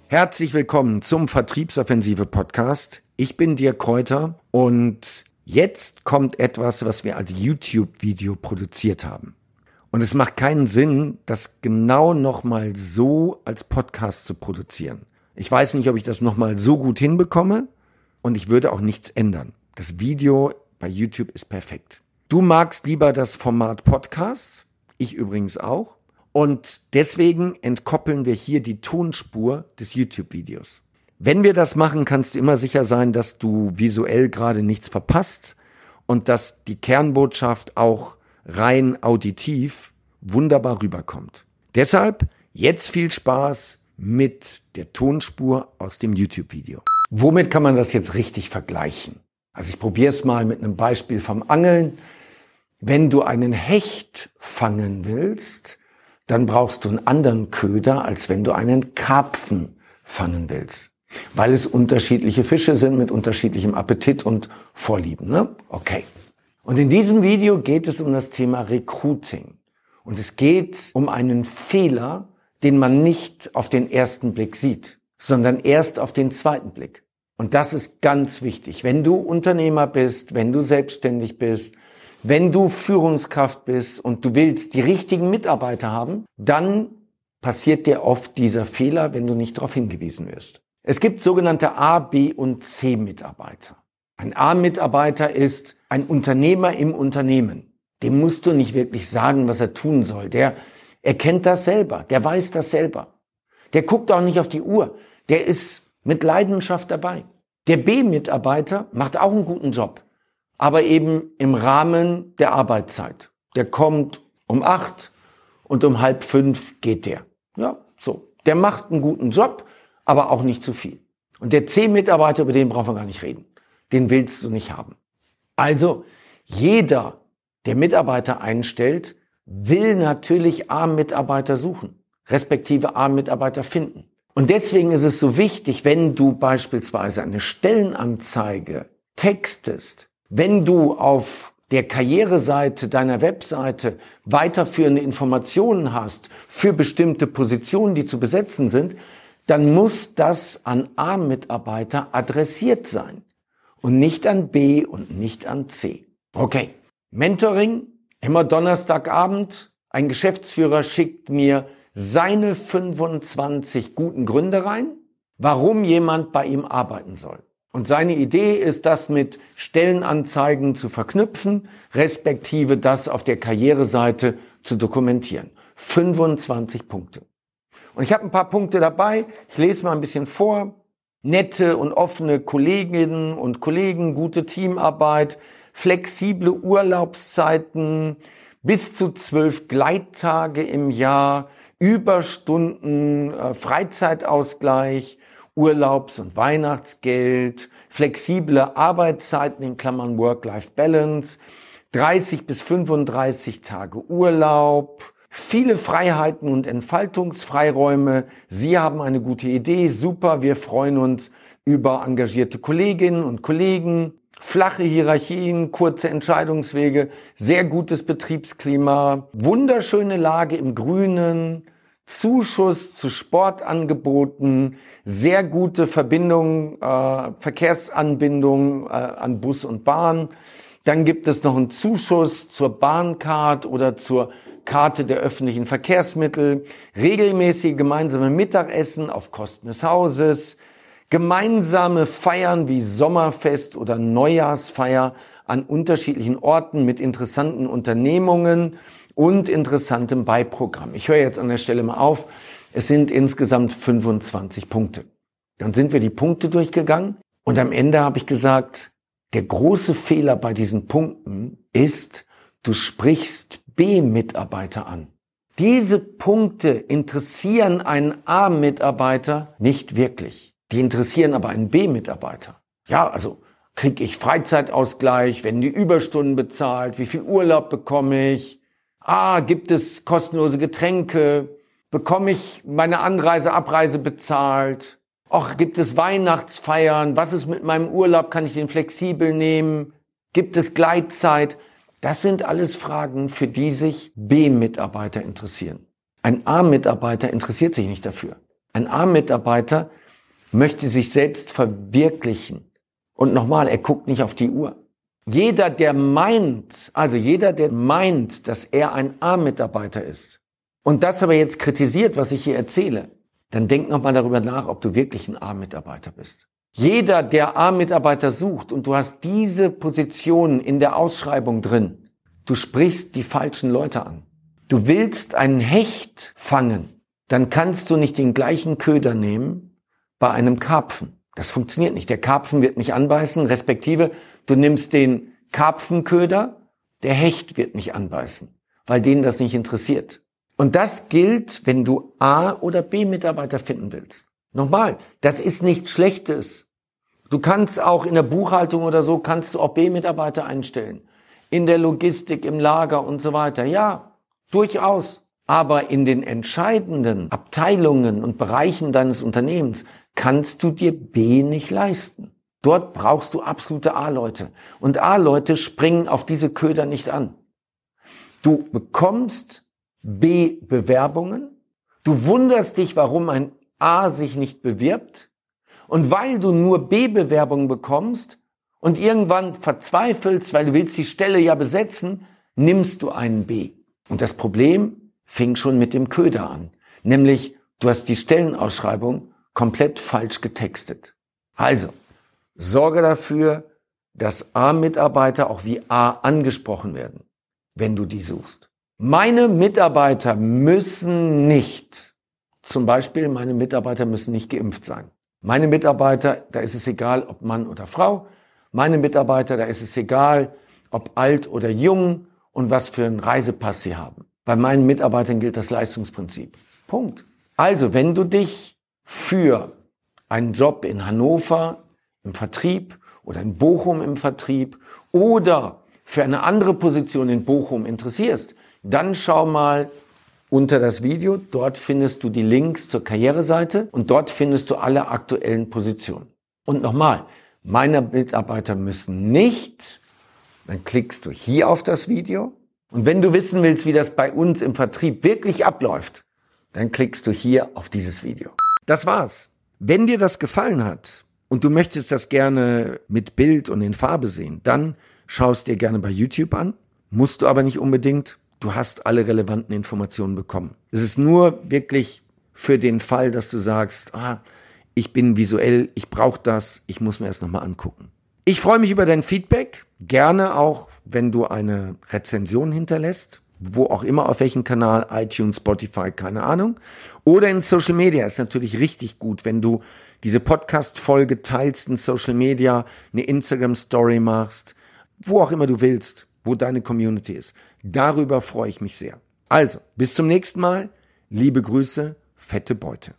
Herzlich willkommen zum Vertriebsoffensive Podcast. Ich bin Dirk Kräuter und jetzt kommt etwas, was wir als YouTube-Video produziert haben. Und es macht keinen Sinn, das genau nochmal so als Podcast zu produzieren. Ich weiß nicht, ob ich das nochmal so gut hinbekomme und ich würde auch nichts ändern. Das Video bei YouTube ist perfekt. Du magst lieber das Format Podcast, ich übrigens auch. Und deswegen entkoppeln wir hier die Tonspur des YouTube-Videos. Wenn wir das machen, kannst du immer sicher sein, dass du visuell gerade nichts verpasst und dass die Kernbotschaft auch rein auditiv wunderbar rüberkommt. Deshalb jetzt viel Spaß mit der Tonspur aus dem YouTube-Video. Womit kann man das jetzt richtig vergleichen? Also ich probiere es mal mit einem Beispiel vom Angeln. Wenn du einen Hecht fangen willst, dann brauchst du einen anderen Köder, als wenn du einen Karpfen fangen willst. Weil es unterschiedliche Fische sind mit unterschiedlichem Appetit und Vorlieben, ne? Okay. Und in diesem Video geht es um das Thema Recruiting. Und es geht um einen Fehler, den man nicht auf den ersten Blick sieht, sondern erst auf den zweiten Blick. Und das ist ganz wichtig. Wenn du Unternehmer bist, wenn du selbstständig bist, wenn du Führungskraft bist und du willst die richtigen Mitarbeiter haben, dann passiert dir oft dieser Fehler, wenn du nicht darauf hingewiesen wirst. Es gibt sogenannte A-, B- und C-Mitarbeiter. Ein A-Mitarbeiter ist ein Unternehmer im Unternehmen. Dem musst du nicht wirklich sagen, was er tun soll. Der erkennt das selber, der weiß das selber. Der guckt auch nicht auf die Uhr, der ist mit Leidenschaft dabei. Der B-Mitarbeiter macht auch einen guten Job, aber eben im Rahmen der Arbeitszeit. Der kommt um 8 und um 4:30 geht der. Ja, so. Der macht einen guten Job, aber auch nicht zu viel. Und der C-Mitarbeiter, über den brauchen wir gar nicht reden. Den willst du nicht haben. Also jeder, der Mitarbeiter einstellt, will natürlich A-Mitarbeiter suchen, respektive A-Mitarbeiter finden. Und deswegen ist es so wichtig, wenn du beispielsweise eine Stellenanzeige textest, wenn du auf der Karriereseite deiner Webseite weiterführende Informationen hast für bestimmte Positionen, die zu besetzen sind, dann muss das an A-Mitarbeiter adressiert sein und nicht an B und nicht an C. Okay, Mentoring, immer Donnerstagabend. Ein Geschäftsführer schickt mir seine 25 guten Gründe rein, warum jemand bei ihm arbeiten soll. Und seine Idee ist, das mit Stellenanzeigen zu verknüpfen, respektive das auf der Karriereseite zu dokumentieren. 25 Punkte. Und ich habe ein paar Punkte dabei. Ich lese mal ein bisschen vor. Nette und offene Kolleginnen und Kollegen, gute Teamarbeit, flexible Urlaubszeiten, bis zu 12 Gleittage im Jahr, Überstunden, Freizeitausgleich, Urlaubs- und Weihnachtsgeld, flexible Arbeitszeiten in Klammern Work-Life-Balance, 30 bis 35 Tage Urlaub, viele Freiheiten und Entfaltungsfreiräume. Sie haben eine gute Idee, super, wir freuen uns über engagierte Kolleginnen und Kollegen, flache Hierarchien, kurze Entscheidungswege, sehr gutes Betriebsklima, wunderschöne Lage im Grünen, Zuschuss zu Sportangeboten, sehr gute Verbindung, Verkehrsanbindung an Bus und Bahn. Dann gibt es noch einen Zuschuss zur Bahncard oder zur Karte der öffentlichen Verkehrsmittel, regelmäßige gemeinsame Mittagessen auf Kosten des Hauses, gemeinsame Feiern wie Sommerfest oder Neujahrsfeier an unterschiedlichen Orten mit interessanten Unternehmungen und interessantem Beiprogramm. Ich höre jetzt an der Stelle mal auf. Es sind insgesamt 25 Punkte. Dann sind wir die Punkte durchgegangen und am Ende habe ich gesagt, der große Fehler bei diesen Punkten ist, du sprichst B-Mitarbeiter an. Diese Punkte interessieren einen A-Mitarbeiter nicht wirklich. Die interessieren aber einen B-Mitarbeiter. Ja, also kriege ich Freizeitausgleich, werden die Überstunden bezahlt, wie viel Urlaub bekomme ich? Gibt es kostenlose Getränke? Bekomme ich meine Anreise, Abreise bezahlt? Gibt es Weihnachtsfeiern? Was ist mit meinem Urlaub? Kann ich den flexibel nehmen? Gibt es Gleitzeit? Das sind alles Fragen, für die sich B-Mitarbeiter interessieren. Ein A-Mitarbeiter interessiert sich nicht dafür. Ein A-Mitarbeiter möchte sich selbst verwirklichen. Und nochmal, er guckt nicht auf die Uhr. Jeder, der meint, dass er ein A-Mitarbeiter ist und das aber jetzt kritisiert, was ich hier erzähle, dann denk nochmal darüber nach, ob du wirklich ein A-Mitarbeiter bist. Jeder, der A-Mitarbeiter sucht und du hast diese Position in der Ausschreibung drin, du sprichst die falschen Leute an. Du willst einen Hecht fangen, dann kannst du nicht den gleichen Köder nehmen bei einem Karpfen. Das funktioniert nicht. Der Karpfen wird nicht anbeißen, respektive du nimmst den Karpfenköder, der Hecht wird nicht anbeißen, weil denen das nicht interessiert. Und das gilt, wenn du A- oder B-Mitarbeiter finden willst. Nochmal, das ist nichts Schlechtes. Du kannst auch in der Buchhaltung oder so, kannst du auch B-Mitarbeiter einstellen. In der Logistik, im Lager und so weiter. Ja, durchaus. Aber in den entscheidenden Abteilungen und Bereichen deines Unternehmens kannst du dir B nicht leisten. Dort brauchst du absolute A-Leute. Und A-Leute springen auf diese Köder nicht an. Du bekommst B-Bewerbungen. Du wunderst dich, warum ein A sich nicht bewirbt. Und weil du nur B-Bewerbungen bekommst und irgendwann verzweifelst, weil du willst die Stelle ja besetzen, nimmst du einen B. Und das Problem fing schon mit dem Köder an. Nämlich, du hast die Stellenausschreibung komplett falsch getextet. Also, sorge dafür, dass A-Mitarbeiter auch wie A angesprochen werden, wenn du die suchst. Meine Mitarbeiter müssen nicht, zum Beispiel meine Mitarbeiter müssen nicht geimpft sein. Meine Mitarbeiter, da ist es egal, ob Mann oder Frau. Meine Mitarbeiter, da ist es egal, ob alt oder jung und was für einen Reisepass sie haben. Bei meinen Mitarbeitern gilt das Leistungsprinzip. Punkt. Also, wenn du dich für einen Job in Hannover im Vertrieb oder in Bochum im Vertrieb oder für eine andere Position in Bochum interessierst, dann schau mal unter das Video. Dort findest du die Links zur Karriereseite und dort findest du alle aktuellen Positionen. Und nochmal, meine Mitarbeiter müssen nicht, dann klickst du hier auf das Video. Und wenn du wissen willst, wie das bei uns im Vertrieb wirklich abläuft, dann klickst du hier auf dieses Video. Das war's. Wenn dir das gefallen hat und du möchtest das gerne mit Bild und in Farbe sehen, dann schau es dir gerne bei YouTube an. Musst du aber nicht unbedingt. Du hast alle relevanten Informationen bekommen. Es ist nur wirklich für den Fall, dass du sagst, ich bin visuell, ich brauche das, ich muss mir das nochmal angucken. Ich freue mich über dein Feedback. Gerne auch, wenn du eine Rezension hinterlässt, wo auch immer, auf welchem Kanal, iTunes, Spotify, keine Ahnung. Oder in Social Media ist natürlich richtig gut, wenn du diese Podcast-Folge teilst in Social Media, eine Instagram-Story machst, wo auch immer du willst, wo deine Community ist. Darüber freue ich mich sehr. Also, bis zum nächsten Mal. Liebe Grüße, fette Beute.